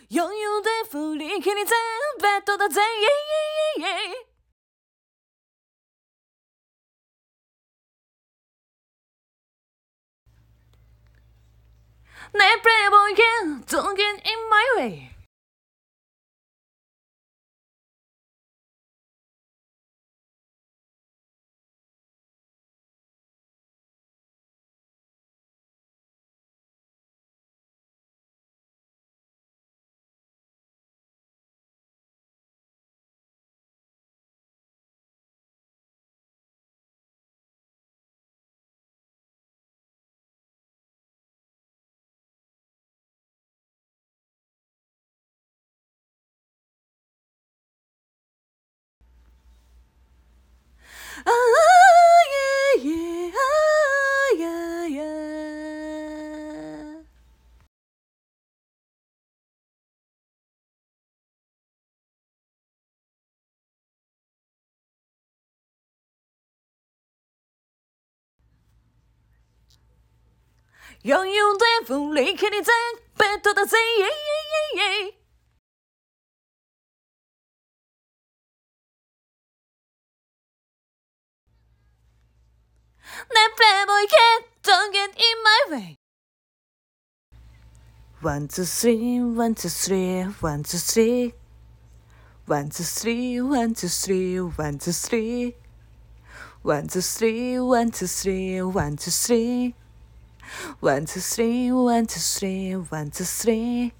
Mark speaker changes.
Speaker 1: 余裕で振り切り全ベッドだぜイエイイエイイエイねえプレイボーイ can don't get in my way Ah, yeah, yeah, ah, yeah, yeah.余裕で振り切り全ベッドだぜイエイイエイイエイねえプレイボーイ can don't get in my way One, two, three, one, two, three, one, two, three. One, two, three, one, two, three, one, two, three. One, two, three, one, two, three, one, two, three. One, two, three, one, two, three, one, two, three.